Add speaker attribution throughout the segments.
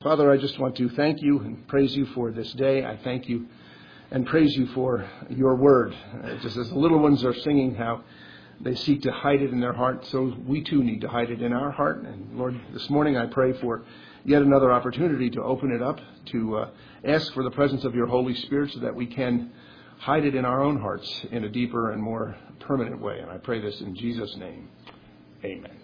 Speaker 1: Father, I just want to thank you and praise you for this day. I thank you and praise you for your word. Just as the little ones are singing how they seek to hide it in their heart, so we too need to hide it in our heart. And Lord, this morning I pray for yet another opportunity to open it up, to ask for the presence of your Holy Spirit so that we can hide it in our own hearts in a deeper and more permanent way. And I pray this in Jesus' name. Amen.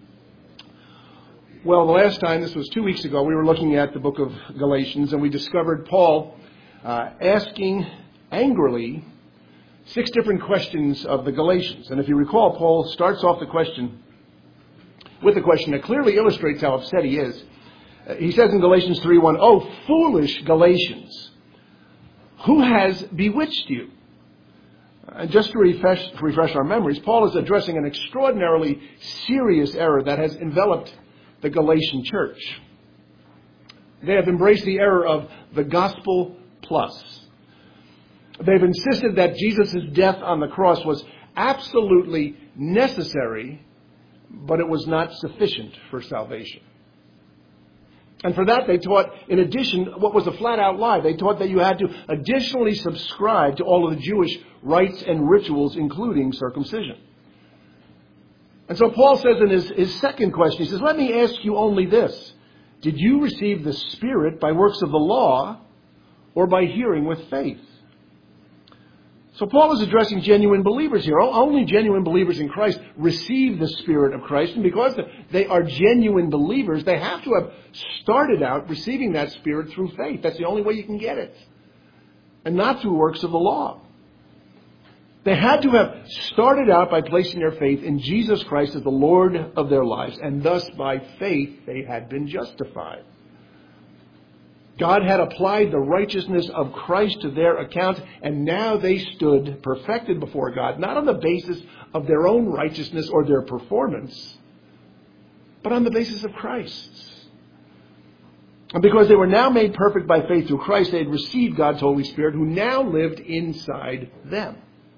Speaker 1: Well, the last time, this was 2 weeks ago, we were looking at the book of Galatians, and we discovered Paul asking angrily 6 different questions of the Galatians. And if you recall, Paul starts off the question with a question that clearly illustrates how upset he is. He says in Galatians 3:1, "Oh, foolish Galatians, who has bewitched you?" And just to refresh our memories, Paul is addressing an extraordinarily serious error that has enveloped the Galatian church. They have embraced the error of the gospel plus. They've insisted that Jesus' death on the cross was absolutely necessary, but it was not sufficient for salvation. And for that, they taught, in addition, what was a flat-out lie. They taught that you had to additionally subscribe to all of the Jewish rites and rituals, including circumcision. And so Paul says in his second question, he says, "Let me ask you only this. Did you receive the Spirit by works of the law or by hearing with faith?" So Paul is addressing genuine believers here. Only genuine believers in Christ receive the Spirit of Christ. And because they are genuine believers, they have to have started out receiving that Spirit through faith. That's the only way you can get it. And not through works of the law. They had to have started out by placing their faith in Jesus Christ as the Lord of their lives. And thus, by faith, they had been justified. God had applied the righteousness of Christ to their account, and now they stood perfected before God, not on the basis of their own righteousness or their performance, but on the basis of Christ's. And because they were now made perfect by faith through Christ, they had received God's Holy Spirit, who now lived inside them.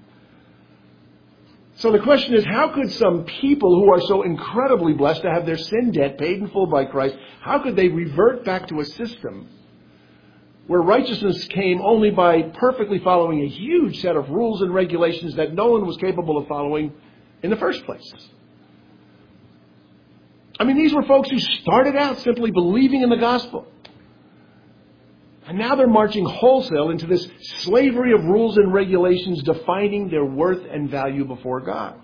Speaker 1: So the question is, how could some people who are so incredibly blessed to have their sin debt paid in full by Christ, how could they revert back to a system where righteousness came only by perfectly following a huge set of rules and regulations that no one was capable of following in the first place? I mean, these were folks who started out simply believing in the gospel. And now they're marching wholesale into this slavery of rules and regulations defining their worth and value before God.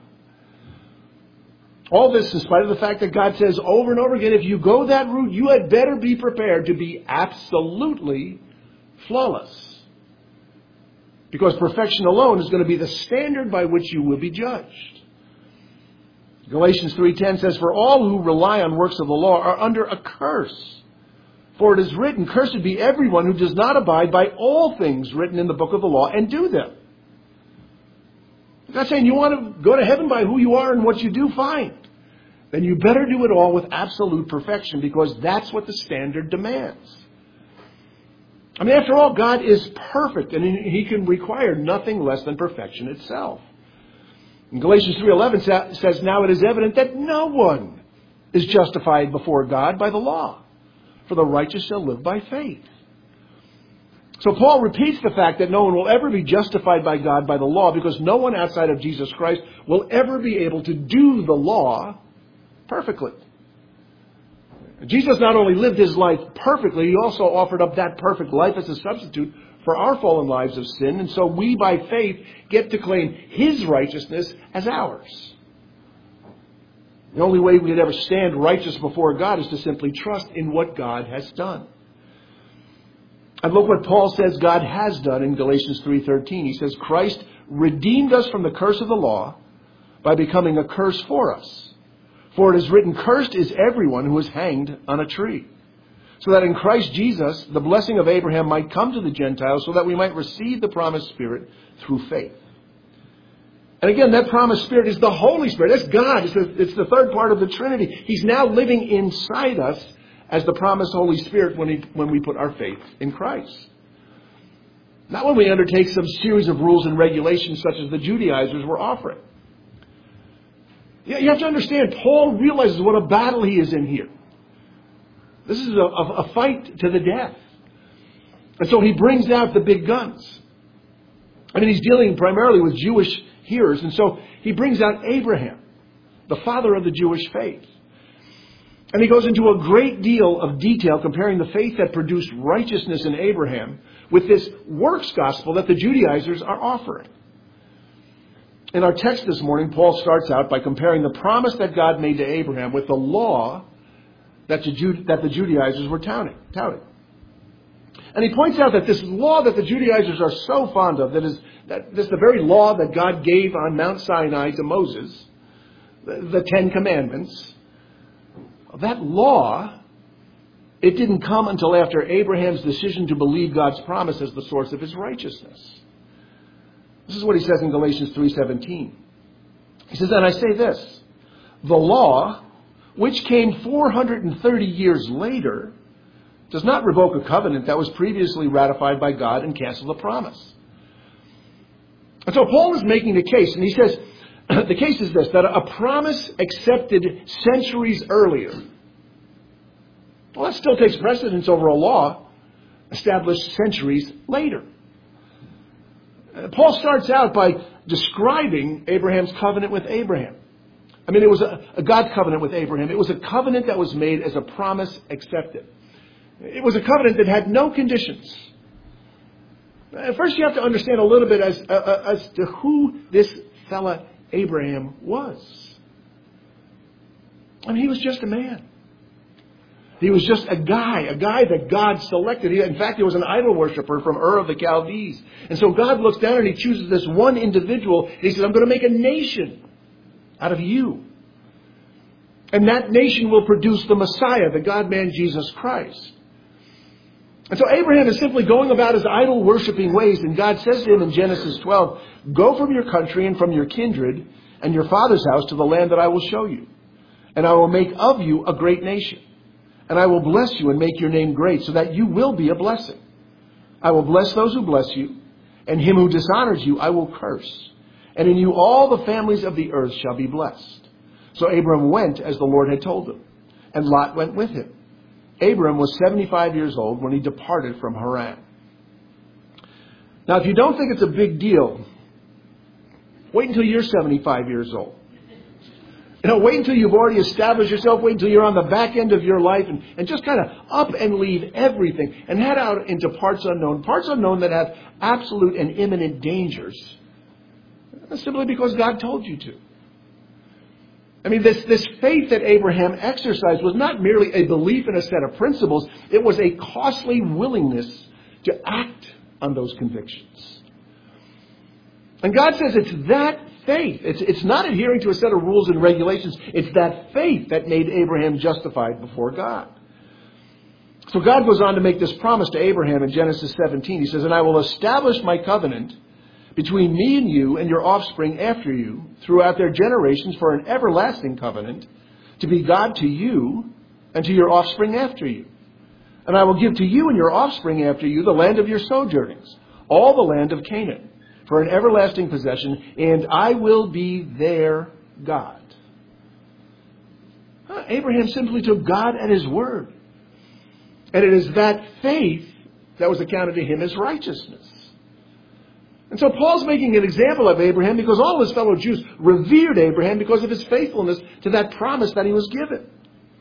Speaker 1: All this in spite of the fact that God says over and over again, if you go that route, you had better be prepared to be absolutely flawless. Because perfection alone is going to be the standard by which you will be judged. Galatians 3:10 says, "For all who rely on works of the law are under a curse. For it is written, cursed be everyone who does not abide by all things written in the book of the law and do them." God's saying, you want to go to heaven by who you are and what you do, fine. Then you better do it all with absolute perfection, because that's what the standard demands. I mean, after all, God is perfect, and He can require nothing less than perfection itself. And Galatians 3:11 says, "Now it is evident that no one is justified before God by the law. For the righteous shall live by faith." So Paul repeats the fact that no one will ever be justified by God by the law, because no one outside of Jesus Christ will ever be able to do the law perfectly. Jesus not only lived His life perfectly, He also offered up that perfect life as a substitute for our fallen lives of sin. And so we, by faith, get to claim His righteousness as ours. The only way we could ever stand righteous before God is to simply trust in what God has done. And look what Paul says God has done in Galatians 3:13. He says, "Christ redeemed us from the curse of the law by becoming a curse for us. For it is written, cursed is everyone who is hanged on a tree. So that in Christ Jesus, the blessing of Abraham might come to the Gentiles, so that we might receive the promised Spirit through faith." And again, that promised Spirit is the Holy Spirit. That's God. It's the third part of the Trinity. He's now living inside us as the promised Holy Spirit when we put our faith in Christ. Not when we undertake some series of rules and regulations such as the Judaizers were offering. You have to understand, Paul realizes what a battle he is in here. This is a fight to the death. And so he brings out the big guns. I mean, he's dealing primarily with Jewish hearers. And so he brings out Abraham, the father of the Jewish faith. And he goes into a great deal of detail comparing the faith that produced righteousness in Abraham with this works gospel that the Judaizers are offering. In our text this morning, Paul starts out by comparing the promise that God made to Abraham with the law that the Judaizers were touting. And he points out that this law that the Judaizers are so fond of, that this is the very law that God gave on Mount Sinai to Moses, the Ten Commandments, that law, it didn't come until after Abraham's decision to believe God's promise as the source of his righteousness. This is what he says in Galatians 3:17. He says, and I say this, the law, which came 430 years later, does not revoke a covenant that was previously ratified by God and cancel the promise. And so Paul is making the case, and he says, the case is this, that a promise accepted centuries earlier, well, that still takes precedence over a law established centuries later. Paul starts out by describing Abraham's covenant with Abraham. I mean, it was a God covenant with Abraham. It was a covenant that was made as a promise accepted. It was a covenant that had no conditions. First, you have to understand a little bit as to who this fella Abraham was. I mean, he was just a man. He was just a guy that God selected. In fact, he was an idol worshiper from Ur of the Chaldees. And so God looks down and he chooses this one individual. And he says, I'm going to make a nation out of you. And that nation will produce the Messiah, the God-man Jesus Christ. And so Abraham is simply going about his idol worshipping ways. And God says to him in Genesis 12, go from your country and from your kindred and your father's house to the land that I will show you. And I will make of you a great nation. And I will bless you and make your name great so that you will be a blessing. I will bless those who bless you, and him who dishonors you I will curse. And in you all the families of the earth shall be blessed. So Abram went as the Lord had told him, and Lot went with him. Abram was 75 years old when he departed from Haran. Now, if you don't think it's a big deal, wait until you're 75 years old. Wait until you've already established yourself. Wait until you're on the back end of your life and just kind of up and leave everything and head out into parts unknown that have absolute and imminent dangers. Simply because God told you to. I mean, this faith that Abraham exercised was not merely a belief in a set of principles. It was a costly willingness to act on those convictions. And God says it's that faith. It's not adhering to a set of rules and regulations. It's that faith that made Abraham justified before God. So God goes on to make this promise to Abraham in Genesis 17. He says, and I will establish my covenant between me and you and your offspring after you throughout their generations for an everlasting covenant to be God to you and to your offspring after you. And I will give to you and your offspring after you the land of your sojournings, all the land of Canaan, for an everlasting possession, and I will be their God. Abraham simply took God at his word. And it is that faith that was accounted to him as righteousness. And so Paul's making an example of Abraham because all his fellow Jews revered Abraham because of his faithfulness to that promise that he was given.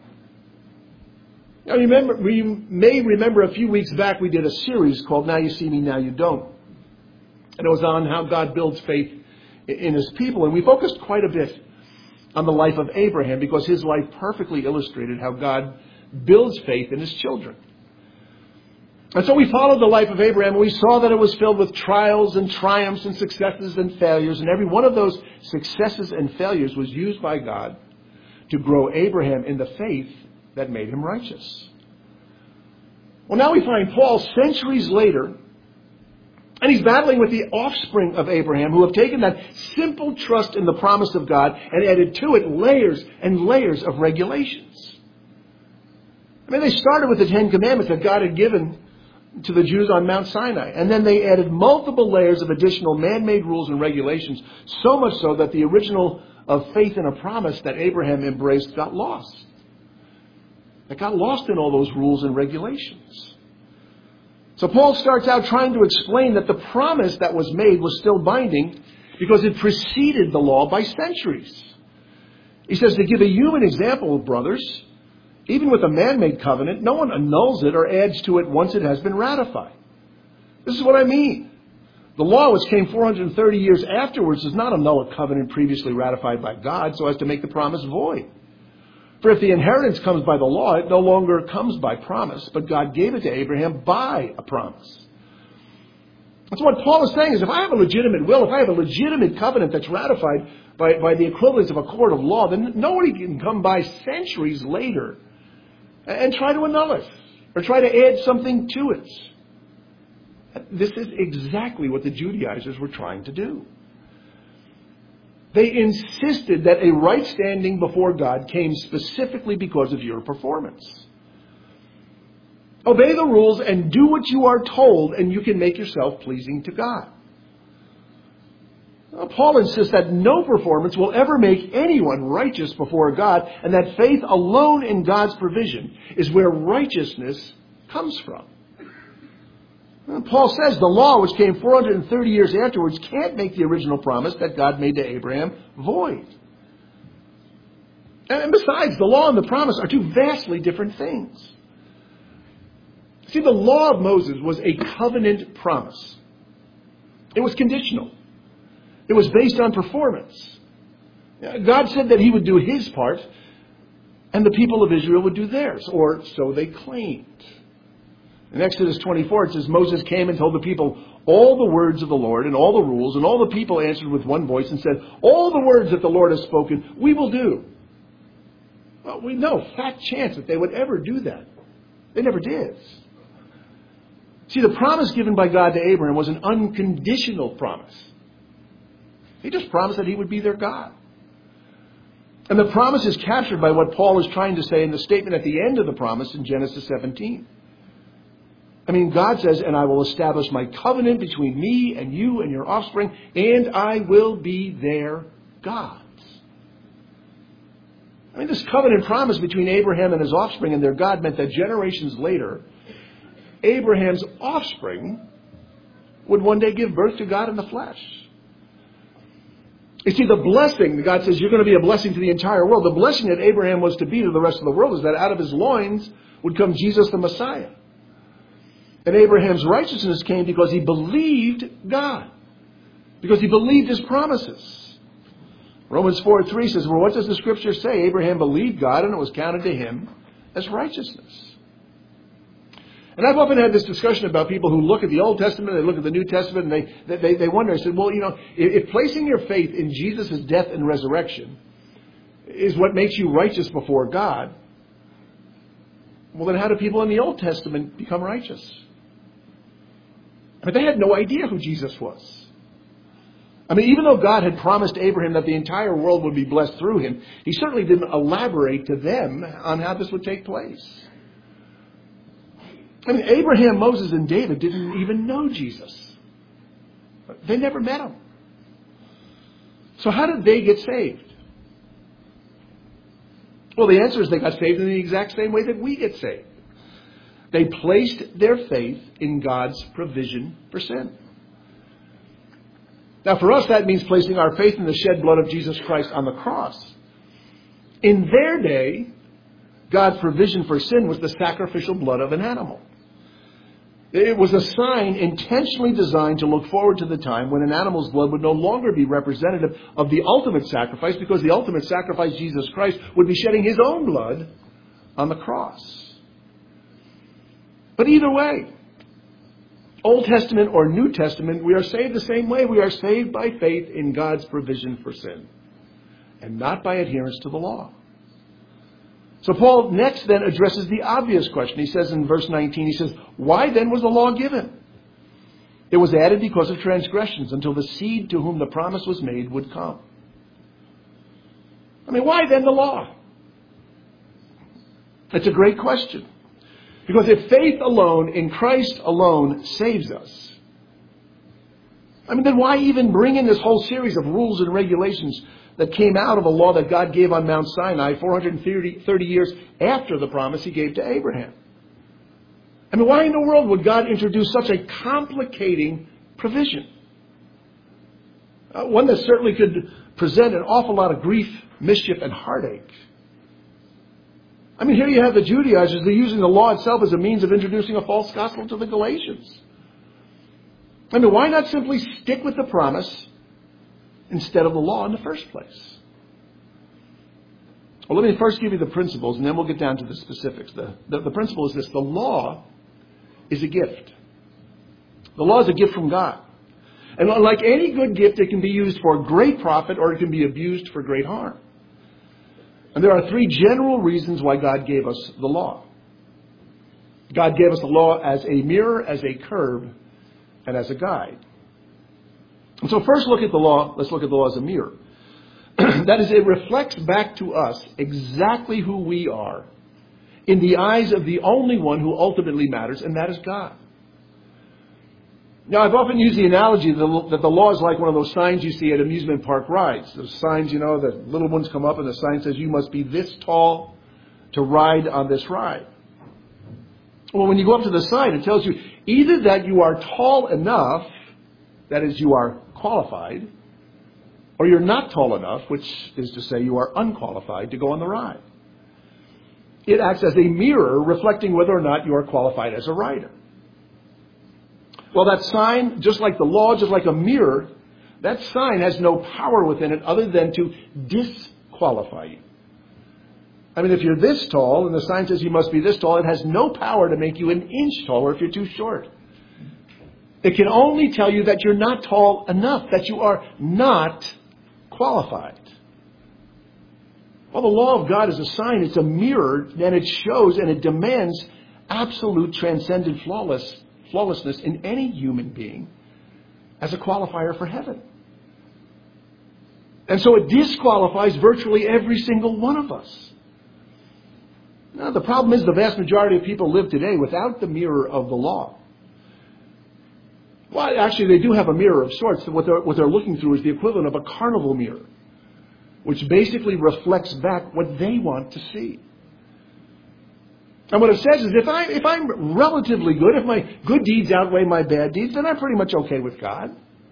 Speaker 1: Now you may remember a few weeks back we did a series called Now You See Me, Now You Don't. And it was on how God builds faith in his people. And we focused quite a bit on the life of Abraham because his life perfectly illustrated how God builds faith in his children. And so we followed the life of Abraham and we saw that it was filled with trials and triumphs and successes and failures. And every one of those successes and failures was used by God to grow Abraham in the faith that made him righteous. Well, now we find Paul centuries later, and he's battling with the offspring of Abraham who have taken that simple trust in the promise of God and added to it layers and layers of regulations. I mean, they started with the Ten Commandments that God had given to the Jews on Mount Sinai. And then they added multiple layers of additional man-made rules and regulations, so much so that the original of faith in a promise that Abraham embraced got lost. that got lost in all those rules and regulations. So Paul starts out trying to explain that the promise that was made was still binding because it preceded the law by centuries. He says, to give a human example, brothers, even with a man-made covenant, no one annuls it or adds to it once it has been ratified. This is what I mean. The law, which came 430 years afterwards, does not annul a covenant previously ratified by God so as to make the promise void. For if the inheritance comes by the law, it no longer comes by promise, but God gave it to Abraham by a promise. That's what Paul is saying, is if I have a legitimate will, if I have a legitimate covenant that's ratified by the equivalence of a court of law, then nobody can come by centuries later and try to annul it or try to add something to it. This is exactly what the Judaizers were trying to do. They insisted that a right standing before God came specifically because of your performance. Obey the rules and do what you are told, and you can make yourself pleasing to God. Paul insists that no performance will ever make anyone righteous before God, and that faith alone in God's provision is where righteousness comes from. Paul says the law, which came 430 years afterwards, can't make the original promise that God made to Abraham void. And besides, the law and the promise are two vastly different things. See, the law of Moses was a covenant promise. It was conditional. It was based on performance. God said that he would do his part, and the people of Israel would do theirs, or so they claimed. In Exodus 24, it says, Moses came and told the people all the words of the Lord and all the rules, and all the people answered with one voice and said, all the words that the Lord has spoken, we will do. Well, we know, fat chance that they would ever do that. They never did. See, the promise given by God to Abraham was an unconditional promise. He just promised that he would be their God. And the promise is captured by what Paul is trying to say in the statement at the end of the promise in Genesis 17. I mean, God says, and I will establish my covenant between me and you and your offspring, and I will be their God. I mean, this covenant promise between Abraham and his offspring and their God meant that generations later, Abraham's offspring would one day give birth to God in the flesh. You see, the blessing, God says, you're going to be a blessing to the entire world. The blessing that Abraham was to be to the rest of the world is that out of his loins would come Jesus the Messiah. And Abraham's righteousness came because he believed God. Because he believed his promises. Romans 4:3 says, well, what does the scripture say? Abraham believed God and it was counted to him as righteousness. And I've often had this discussion about people who look at the Old Testament, they look at the New Testament, and they wonder, I said, well, you know, if placing your faith in Jesus' death and resurrection is what makes you righteous before God, well, then how do people in the Old Testament become righteous? But they had no idea who Jesus was. I mean, even though God had promised Abraham that the entire world would be blessed through him, he certainly didn't elaborate to them on how this would take place. I mean, Abraham, Moses, and David didn't even know Jesus. They never met him. So how did they get saved? Well, the answer is they got saved in the exact same way that we get saved. They placed their faith in God's provision for sin. Now, for us, that means placing our faith in the shed blood of Jesus Christ on the cross. In their day, God's provision for sin was the sacrificial blood of an animal. It was a sign intentionally designed to look forward to the time when an animal's blood would no longer be representative of the ultimate sacrifice, because the ultimate sacrifice, Jesus Christ, would be shedding his own blood on the cross. But either way, Old Testament or New Testament, we are saved the same way. We are saved by faith in God's provision for sin, and not by adherence to the law. So Paul next then addresses the obvious question. He says in verse 19, he says, why then was the law given? It was added because of transgressions until the seed to whom the promise was made would come. I mean, why then the law? It's a great question. Because if faith alone in Christ alone saves us, I mean, then why even bring in this whole series of rules and regulations that came out of a law that God gave on Mount Sinai 430 years after the promise he gave to Abraham. I mean, why in the world would God introduce such a complicating provision? One that certainly could present an awful lot of grief, mischief, and heartache. I mean, here you have the Judaizers. They're using the law itself as a means of introducing a false gospel to the Galatians. I mean, why not simply stick with the promise instead of the law in the first place? Well, let me first give you the principles, and then we'll get down to the specifics. The principle is this. The law is a gift. The law is a gift from God. And like any good gift, it can be used for great profit or it can be abused for great harm. And there are three general reasons why God gave us the law. God gave us the law as a mirror, as a curb, and as a guide. And so first let's look at the law as a mirror. That is, it reflects back to us exactly who we are in the eyes of the only one who ultimately matters, and that is God. Now, I've often used the analogy that the law is like one of those signs you see at amusement park rides. Those signs, the little ones come up and the sign says, you must be this tall to ride on this ride. Well, when you go up to the sign, it tells you either that you are tall enough, that is, you are qualified, or you're not tall enough, which is to say you are unqualified to go on the ride. It acts as a mirror reflecting whether or not you are qualified as a rider. Well, that sign, just like the law, just like a mirror, that sign has no power within it other than to disqualify you. I mean, if you're this tall and the sign says you must be this tall, it has no power to make you an inch taller if you're too short. It can only tell you that you're not tall enough, that you are not qualified. Well, the law of God is a sign, it's a mirror, and it shows and it demands absolute transcendent flawlessness in any human being as a qualifier for heaven. And so it disqualifies virtually every single one of us. Now, the problem is the vast majority of people live today without the mirror of the law. Well, actually, they do have a mirror of sorts. What they're looking through is the equivalent of a carnival mirror, which basically reflects back what they want to see. And what it says is if I'm relatively good, if my good deeds outweigh my bad deeds, then I'm pretty much okay with God.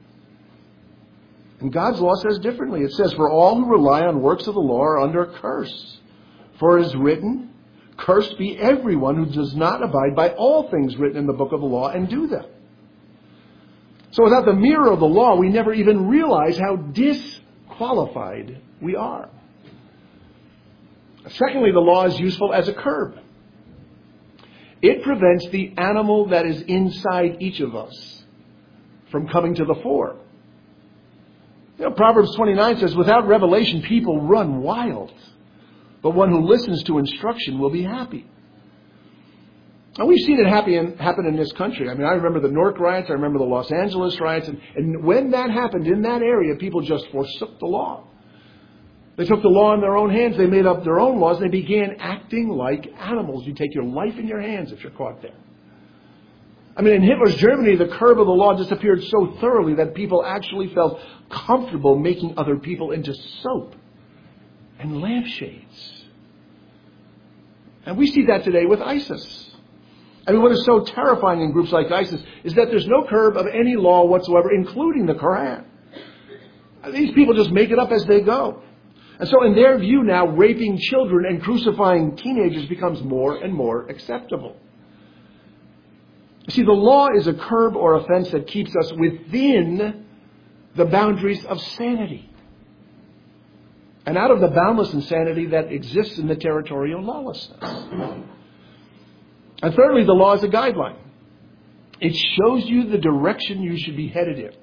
Speaker 1: And God's law says differently. It says, for all who rely on works of the law are under a curse. For it is written, cursed be everyone who does not abide by all things written in the book of the law and do them. So without the mirror of the law, we never even realize how disqualified we are. Secondly, the law is useful as a curb. It prevents the animal that is inside each of us from coming to the fore. Proverbs 29 says, without revelation, people run wild, but one who listens to instruction will be happy. And we've seen it happen in this country. I mean, I remember the Newark riots, I remember the Los Angeles riots, and when that happened in that area, people just forsook the law. They took the law in their own hands, they made up their own laws, and they began acting like animals. You take your life in your hands if you're caught there. I mean, in Hitler's Germany, the curb of the law disappeared so thoroughly that people actually felt comfortable making other people into soap and lampshades. And we see that today with ISIS. I mean, what is so terrifying in groups like ISIS is that there's no curb of any law whatsoever, including the Quran. These people just make it up as they go. And so in their view now, raping children and crucifying teenagers becomes more and more acceptable. You see, the law is a curb or offense that keeps us within the boundaries of sanity, and out of the boundless insanity that exists in the territorial lawlessness. And thirdly, the law is a guideline. It shows you the direction you should be headed in.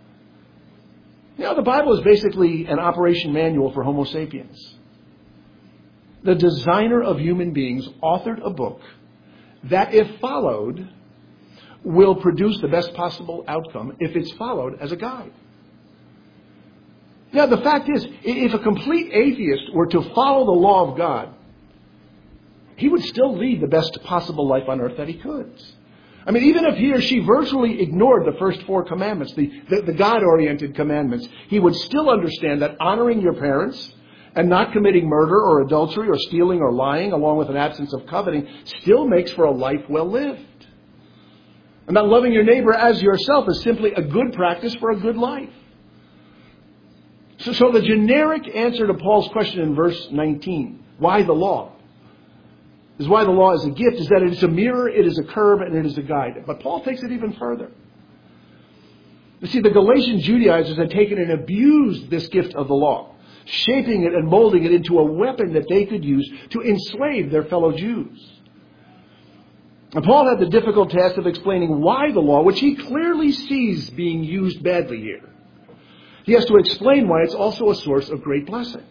Speaker 1: The Bible is basically an operation manual for Homo sapiens. The designer of human beings authored a book that, if followed, will produce the best possible outcome if it's followed as a guide. Now, the fact is, if a complete atheist were to follow the law of God, he would still lead the best possible life on earth that he could. I mean, even if he or she virtually ignored the first 4 commandments, the God-oriented commandments, he would still understand that honoring your parents and not committing murder or adultery or stealing or lying, along with an absence of coveting, still makes for a life well lived. And that loving your neighbor as yourself is simply a good practice for a good life. So the generic answer to Paul's question in verse 19, why the law? Is why the law is a gift, is that it is a mirror, it is a curb, and it is a guide. But Paul takes it even further. You see, the Galatian Judaizers had taken and abused this gift of the law, shaping it and molding it into a weapon that they could use to enslave their fellow Jews. And Paul had the difficult task of explaining why the law, which he clearly sees being used badly here, he has to explain why it's also a source of great blessing.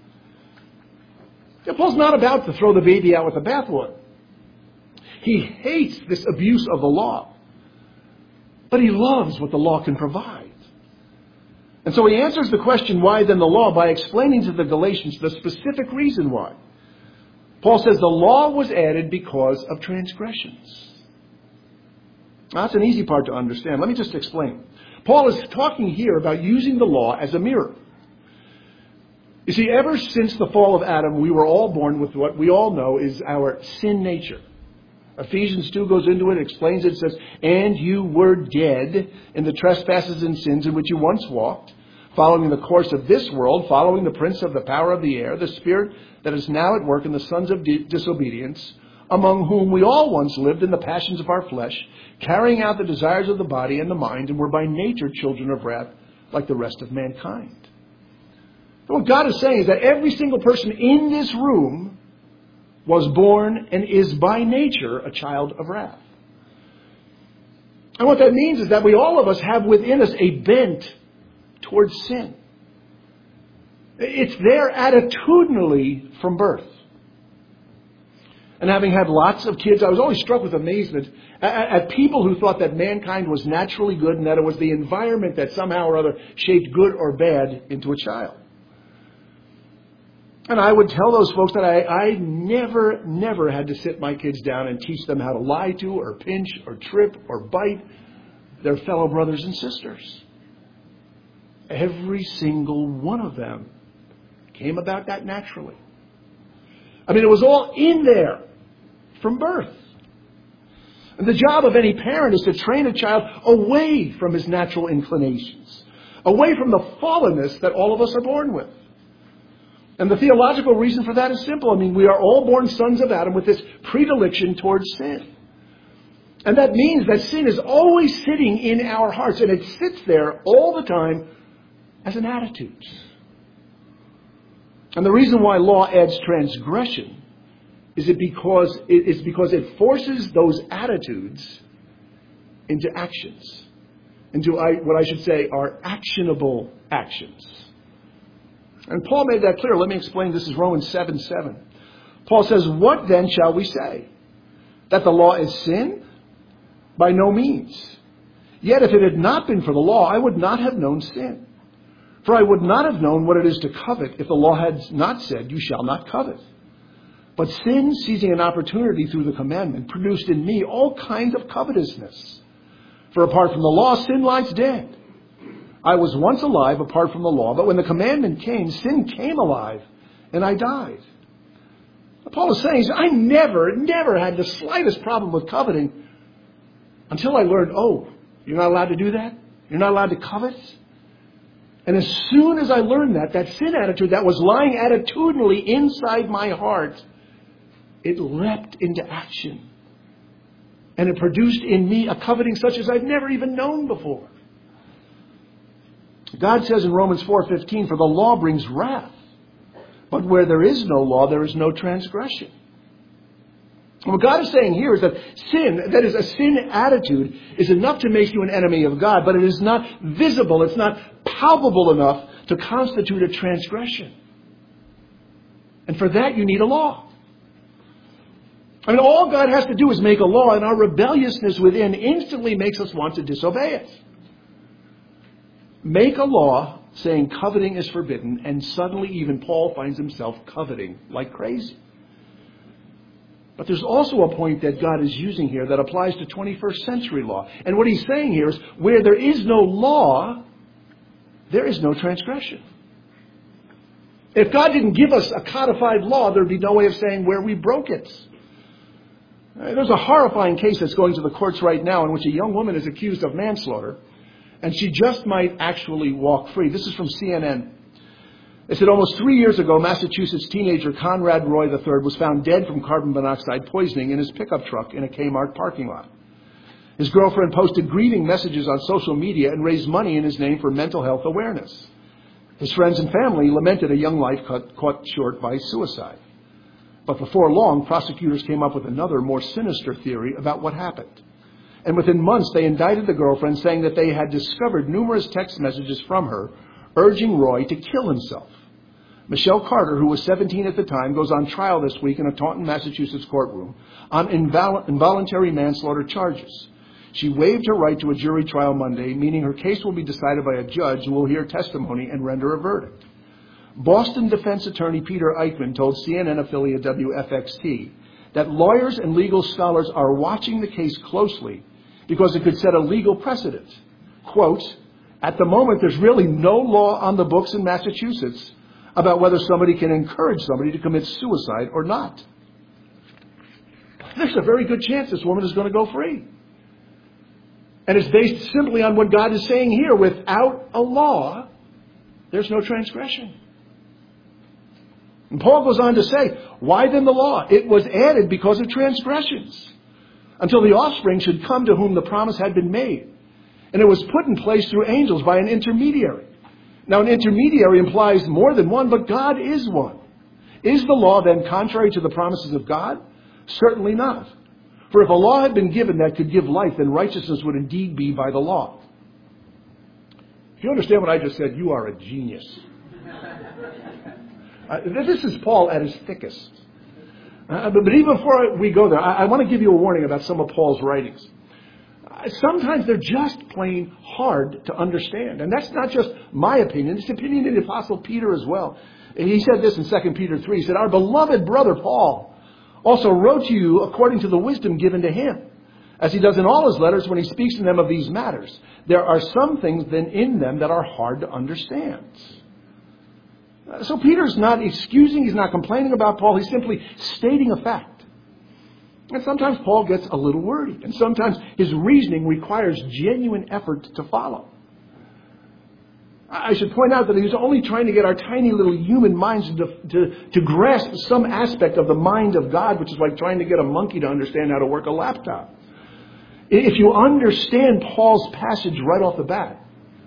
Speaker 1: Now, Paul's not about to throw the baby out with the bathwater. He hates this abuse of the law. But he loves what the law can provide. And so he answers the question, why then the law, by explaining to the Galatians the specific reason why. Paul says the law was added because of transgressions. Now, that's an easy part to understand. Let me just explain. Paul is talking here about using the law as a mirror. You see, ever since the fall of Adam, we were all born with what we all know is our sin nature. Ephesians 2 goes into it, explains it, says, and you were dead in the trespasses and sins in which you once walked, following the course of this world, following the prince of the power of the air, the spirit that is now at work in the sons of disobedience, among whom we all once lived in the passions of our flesh, carrying out the desires of the body and the mind, and were by nature children of wrath like the rest of mankind. What God is saying is that every single person in this room was born and is by nature a child of wrath. And what that means is that all of us have within us a bent towards sin. It's there attitudinally from birth. And having had lots of kids, I was always struck with amazement at people who thought that mankind was naturally good and that it was the environment that somehow or other shaped good or bad into a child. And I would tell those folks that I never had to sit my kids down and teach them how to lie to or pinch or trip or bite their fellow brothers and sisters. Every single one of them came about that naturally. I mean, it was all in there from birth. And the job of any parent is to train a child away from his natural inclinations, away from the fallenness that all of us are born with. And the theological reason for that is simple. I mean, we are all born sons of Adam with this predilection towards sin. And that means that sin is always sitting in our hearts, and it sits there all the time as an attitude. And the reason why law adds transgression is because it forces those attitudes into actions, into what I should say are actionable actions. And Paul made that clear. Let me explain. This is Romans 7:7. Paul says, what then shall we say? That the law is sin? By no means. Yet if it had not been for the law, I would not have known sin. For I would not have known what it is to covet if the law had not said, you shall not covet. But sin, seizing an opportunity through the commandment, produced in me all kinds of covetousness. For apart from the law, sin lies dead. I was once alive apart from the law, but when the commandment came, sin came alive, and I died. What Paul is saying is, I never had the slightest problem with coveting until I learned, you're not allowed to do that? You're not allowed to covet? And as soon as I learned that sin attitude that was lying attitudinally inside my heart, it leapt into action. And it produced in me a coveting such as I'd never even known before. God says in Romans 4:15, for the law brings wrath, but where there is no law, there is no transgression. And what God is saying here is that sin, that is a sin attitude, is enough to make you an enemy of God, but it is not visible, it's not palpable enough to constitute a transgression. And for that you need a law. I mean, all God has to do is make a law, and our rebelliousness within instantly makes us want to disobey it. Make a law saying coveting is forbidden, and suddenly even Paul finds himself coveting like crazy. But there's also a point that God is using here that applies to 21st century law. And what he's saying here is, where there is no law, there is no transgression. If God didn't give us a codified law, there'd be no way of saying where we broke it. There's a horrifying case that's going to the courts right now in which a young woman is accused of manslaughter, and she just might actually walk free. This is from CNN. They said almost 3 years ago, Massachusetts teenager Conrad Roy III was found dead from carbon monoxide poisoning in his pickup truck in a Kmart parking lot. His girlfriend posted grieving messages on social media and raised money in his name for mental health awareness. His friends and family lamented a young life cut short by suicide. But before long, prosecutors came up with another, more sinister theory about what happened. And within months, they indicted the girlfriend, saying that they had discovered numerous text messages from her urging Roy to kill himself. Michelle Carter, who was 17 at the time, goes on trial this week in a Taunton, Massachusetts courtroom on involuntary manslaughter charges. She waived her right to a jury trial Monday, meaning her case will be decided by a judge who will hear testimony and render a verdict. Boston defense attorney Peter Eichmann told CNN affiliate WFXT that lawyers and legal scholars are watching the case closely because it could set a legal precedent. Quote, at the moment, there's really no law on the books in Massachusetts about whether somebody can encourage somebody to commit suicide or not. There's a very good chance this woman is going to go free. And it's based simply on what God is saying here. Without a law, there's no transgression. And Paul goes on to say, why then the law? It was added because of transgressions, until the offspring should come to whom the promise had been made. And it was put in place through angels by an intermediary. Now, an intermediary implies more than one, but God is one. Is the law then contrary to the promises of God? Certainly not. For if a law had been given that could give life, then righteousness would indeed be by the law. If you understand what I just said, you are a genius. This is Paul at his thickest. But even before we go there, I want to give you a warning about some of Paul's writings. Sometimes they're just plain hard to understand. And that's not just my opinion. It's the opinion of the Apostle Peter as well. He said this in 2 Peter 3. He said, our beloved brother Paul also wrote to you according to the wisdom given to him, as he does in all his letters when he speaks to them of these matters. There are some things then in them that are hard to understand. So Peter's not excusing, he's not complaining about Paul, he's simply stating a fact. And sometimes Paul gets a little wordy, and sometimes his reasoning requires genuine effort to follow. I should point out that he was only trying to get our tiny little human minds to grasp some aspect of the mind of God, which is like trying to get a monkey to understand how to work a laptop. If you understand Paul's passage right off the bat,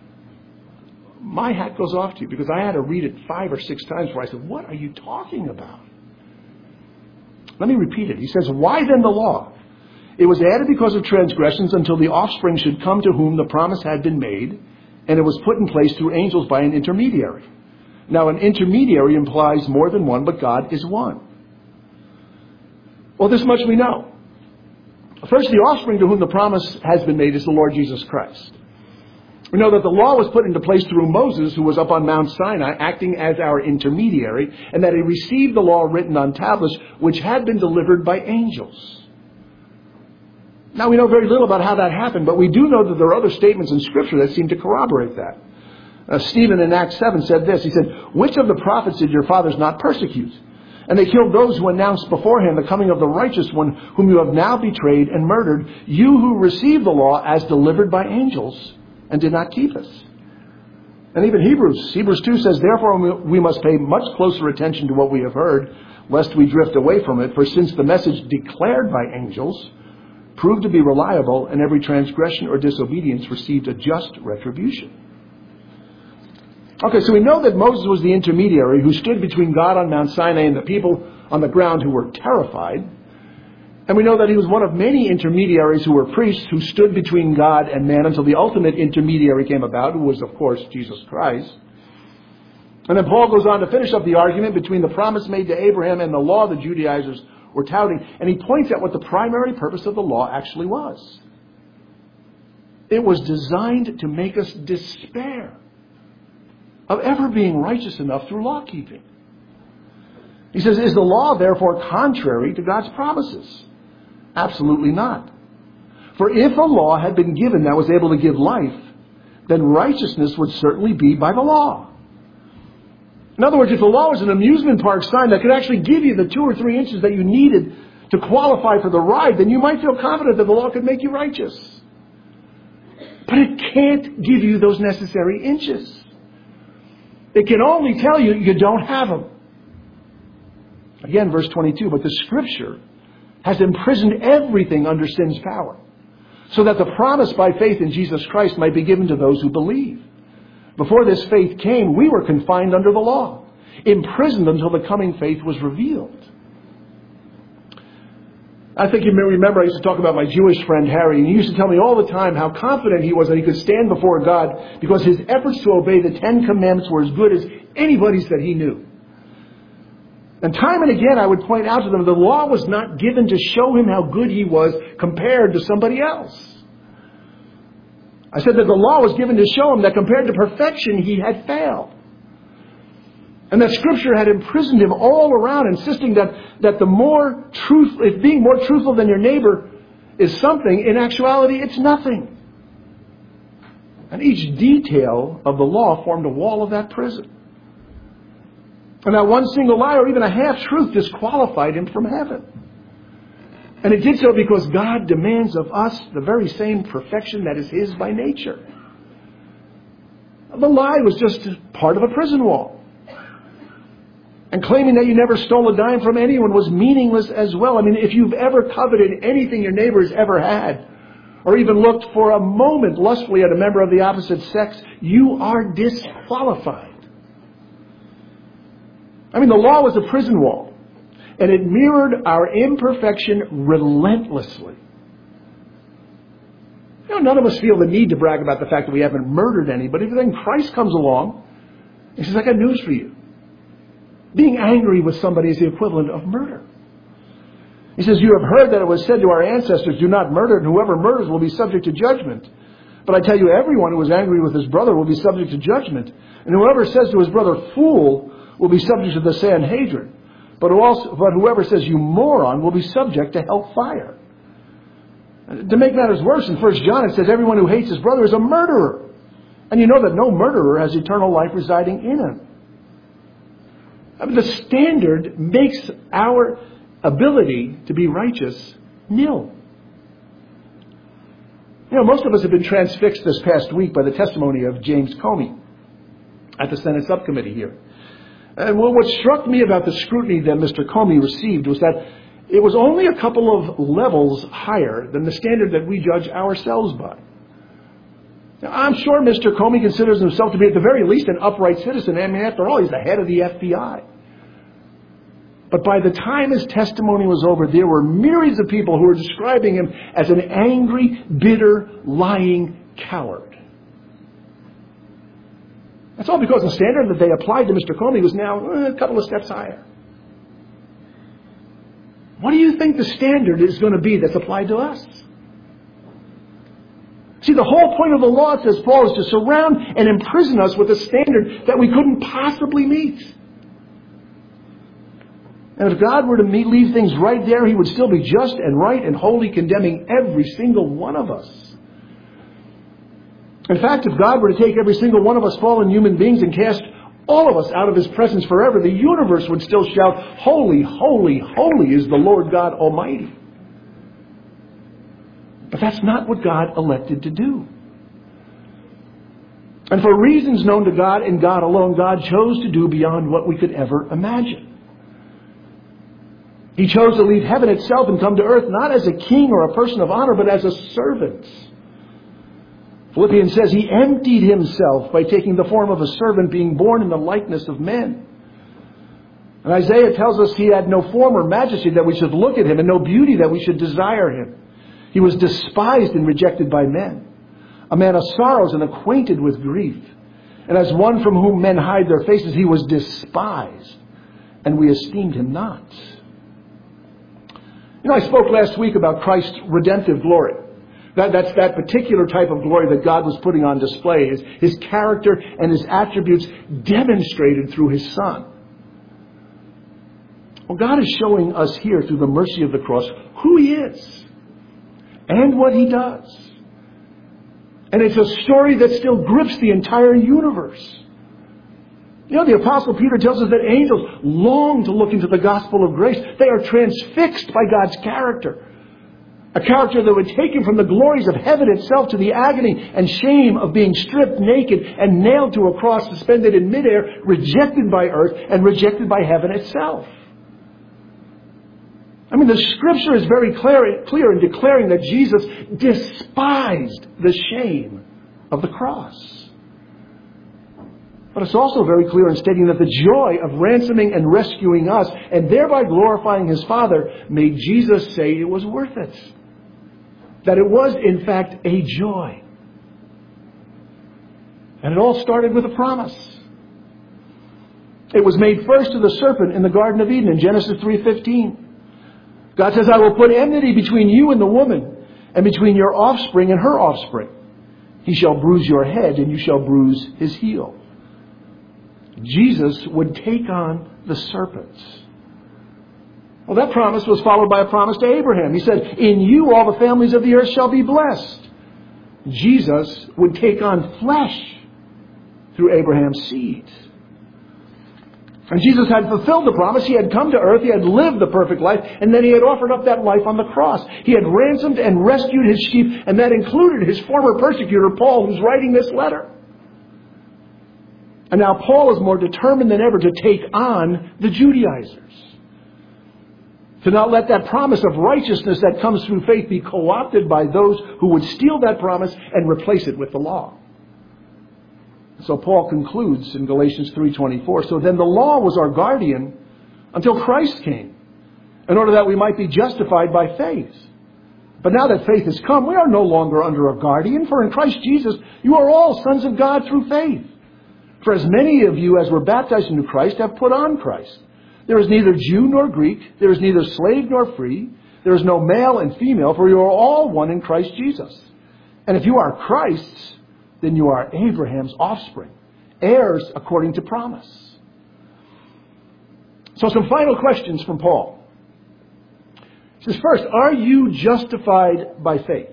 Speaker 1: my hat goes off to you, because I had to read it 5 or 6 times before I said, what are you talking about? Let me repeat it. He says, why then the law? It was added because of transgressions until the offspring should come to whom the promise had been made, and it was put in place through angels by an intermediary. Now, an intermediary implies more than one, but God is one. Well, this much we know. First, the offspring to whom the promise has been made is the Lord Jesus Christ. We know that the law was put into place through Moses, who was up on Mount Sinai, acting as our intermediary, and that he received the law written on tablets, which had been delivered by angels. Now, we know very little about how that happened, but we do know that there are other statements in Scripture that seem to corroborate that. Stephen in Acts 7 said this. He said, which of the prophets did your fathers not persecute? And they killed those who announced beforehand the coming of the righteous one, whom you have now betrayed and murdered, you who received the law as delivered by angels, and did not keep it. And even Hebrews 2 says, therefore we must pay much closer attention to what we have heard, lest we drift away from it. For since the message declared by angels proved to be reliable, and every transgression or disobedience received a just retribution. Okay, so we know that Moses was the intermediary who stood between God on Mount Sinai and the people on the ground who were terrified. And we know that he was one of many intermediaries who were priests who stood between God and man until the ultimate intermediary came about, who was, of course, Jesus Christ. And then Paul goes on to finish up the argument between the promise made to Abraham and the law the Judaizers were touting. And he points out what the primary purpose of the law actually was. It was designed to make us despair of ever being righteous enough through law keeping. He says, is the law therefore contrary to God's promises? Absolutely not. For if a law had been given that was able to give life, then righteousness would certainly be by the law. In other words, if the law was an amusement park sign that could actually give you the 2 or 3 inches that you needed to qualify for the ride, then you might feel confident that the law could make you righteous. But it can't give you those necessary inches. It can only tell you you don't have them. Again, verse 22, but the Scripture has imprisoned everything under sin's power, so that the promise by faith in Jesus Christ might be given to those who believe. Before this faith came, we were confined under the law, imprisoned until the coming faith was revealed. I think you may remember I used to talk about my Jewish friend Harry, and he used to tell me all the time how confident he was that he could stand before God because his efforts to obey the 10 Commandments were as good as anybody's that he knew. And time and again I would point out to them the law was not given to show him how good he was compared to somebody else. I said that the law was given to show him that compared to perfection he had failed. And that Scripture had imprisoned him all around, insisting that the more truth, if being more truthful than your neighbor is something, in actuality it's nothing. And each detail of the law formed a wall of that prison. And that one single lie or even a half-truth disqualified him from heaven. And it did so because God demands of us the very same perfection that is His by nature. The lie was just part of a prison wall. And claiming that you never stole a dime from anyone was meaningless as well. I mean, if you've ever coveted anything your neighbor has ever had, or even looked for a moment lustfully at a member of the opposite sex, you are disqualified. I mean, the law was a prison wall, and it mirrored our imperfection relentlessly. You know, none of us feel the need to brag about the fact that we haven't murdered anybody, but then Christ comes along and says, I got news for you. Being angry with somebody is the equivalent of murder. He says, you have heard that it was said to our ancestors, do not murder, and whoever murders will be subject to judgment. But I tell you, everyone who is angry with his brother will be subject to judgment. And whoever says to his brother, fool, will be subject to the Sanhedrin. But whoever says you moron will be subject to hellfire. To make matters worse, in 1 John it says everyone who hates his brother is a murderer. And you know that no murderer has eternal life residing in him. I mean, the standard makes our ability to be righteous nil. You know, most of us have been transfixed this past week by the testimony of James Comey at the Senate subcommittee here. And what struck me about the scrutiny that Mr. Comey received was that it was only a couple of levels higher than the standard that we judge ourselves by. Now, I'm sure Mr. Comey considers himself to be at the very least an upright citizen. I mean, after all, he's the head of the FBI. But by the time his testimony was over, there were myriads of people who were describing him as an angry, bitter, lying coward. That's all because the standard that they applied to Mr. Comey was now a couple of steps higher. What do you think the standard is going to be that's applied to us? See, the whole point of the law, says Paul, is to surround and imprison us with a standard that we couldn't possibly meet. And if God were to leave things right there, He would still be just and right and holy, condemning every single one of us. In fact, if God were to take every single one of us fallen human beings and cast all of us out of His presence forever, the universe would still shout, holy, holy, holy is the Lord God Almighty. But that's not what God elected to do. And for reasons known to God and God alone, God chose to do beyond what we could ever imagine. He chose to leave heaven itself and come to earth not as a king or a person of honor, but as a servant. Philippians says He emptied Himself by taking the form of a servant, being born in the likeness of men. And Isaiah tells us He had no form or majesty that we should look at Him, and no beauty that we should desire Him. He was despised and rejected by men, a man of sorrows and acquainted with grief. And as one from whom men hide their faces, He was despised, and we esteemed Him not. You know, I spoke last week about Christ's redemptive glory. That's that particular type of glory that God was putting on display. His character and His attributes demonstrated through His Son. Well, God is showing us here through the mercy of the cross who He is and what He does. And it's a story that still grips the entire universe. You know, the Apostle Peter tells us that angels long to look into the gospel of grace. They are transfixed by God's character. A character that would take him from the glories of heaven itself to the agony and shame of being stripped naked and nailed to a cross suspended in midair, rejected by earth and rejected by heaven itself. I mean, the Scripture is very clear in declaring that Jesus despised the shame of the cross. But it's also very clear in stating that the joy of ransoming and rescuing us and thereby glorifying His Father made Jesus say it was worth it. That it was, in fact, a joy. And it all started with a promise. It was made first to the serpent in the Garden of Eden in Genesis 3:15. God says, I will put enmity between you and the woman, and between your offspring and her offspring. He shall bruise your head, and you shall bruise his heel. Jesus would take on the serpent. Well, that promise was followed by a promise to Abraham. He said, in you all the families of the earth shall be blessed. Jesus would take on flesh through Abraham's seed. And Jesus had fulfilled the promise. He had come to earth. He had lived the perfect life. And then He had offered up that life on the cross. He had ransomed and rescued His sheep. And that included His former persecutor, Paul, who's writing this letter. And now Paul is more determined than ever to take on the Judaizers. To not let that promise of righteousness that comes through faith be co-opted by those who would steal that promise and replace it with the law. So Paul concludes in Galatians 3:24, so then the law was our guardian until Christ came, in order that we might be justified by faith. But now that faith has come, we are no longer under a guardian, for in Christ Jesus you are all sons of God through faith. For as many of you as were baptized into Christ have put on Christ. There is neither Jew nor Greek, there is neither slave nor free, there is no male and female, for you are all one in Christ Jesus. And if you are Christ's, then you are Abraham's offspring, heirs according to promise. So some final questions from Paul. He says, first, are you justified by faith?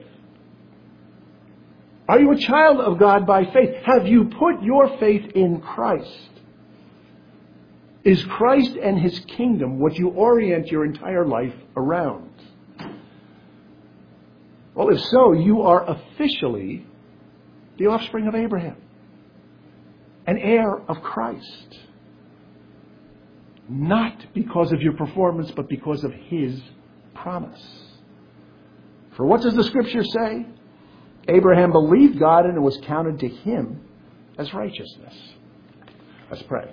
Speaker 1: Are you a child of God by faith? Have you put your faith in Christ? Is Christ and His kingdom what you orient your entire life around? Well, if so, you are officially the offspring of Abraham, an heir of Christ. Not because of your performance, but because of His promise. For what does the Scripture say? Abraham believed God and it was counted to him as righteousness. Let's pray.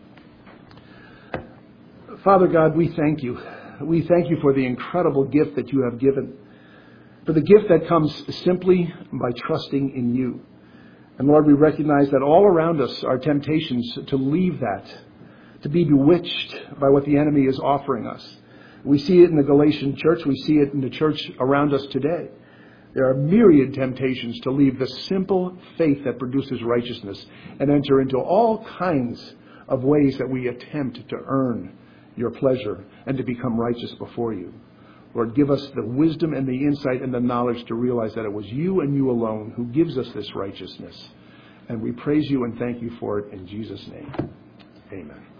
Speaker 1: Father God, we thank you. We thank you for the incredible gift that you have given. For the gift that comes simply by trusting in you. And Lord, we recognize that all around us are temptations to leave that, to be bewitched by what the enemy is offering us. We see it in the Galatian church. We see it in the church around us today. There are myriad temptations to leave the simple faith that produces righteousness and enter into all kinds of ways that we attempt to earn your pleasure and to become righteous before you. Lord, give us the wisdom and the insight and the knowledge to realize that it was you and you alone who gives us this righteousness. And we praise you and thank you for it in Jesus' name. Amen.